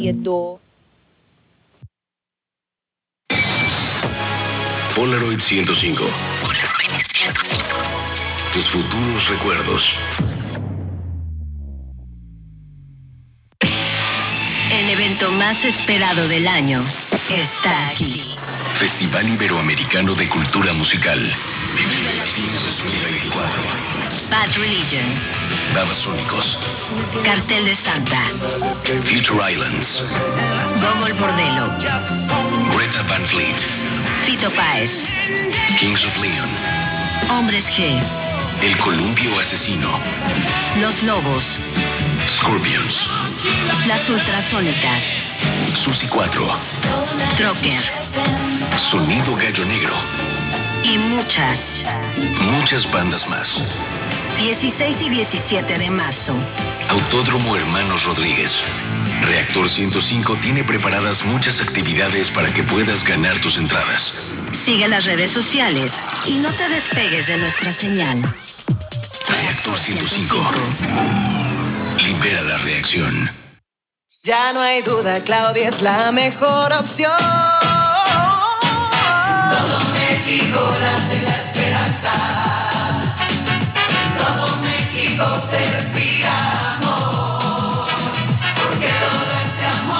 Edo. Polaroid 105. Tus futuros recuerdos. El evento más esperado del año está aquí. Festival Iberoamericano de Cultura Musical. Vive Latinos 2024. Bad Religion. Babasónicos. Cartel de Santa. Future Islands. Gogol Bordello. Greta Van Fleet. Fito Páez. Kings of Leon. Hombres G. El Columpio Asesino. Los Lobos. Scorpions. Las Ultrasónicas. Susi 4. Trocker. Sonido Gallo Negro. Y muchas. Muchas bandas más. 16 y 17 de marzo. Autódromo Hermanos Rodríguez. Reactor 105 tiene preparadas muchas actividades para que puedas ganar tus entradas. Sigue las redes sociales y no te despegues de nuestra señal. Reactor 105. Libera la reacción. Ya no hay duda, Claudia es la mejor opción. Todo México la celebra.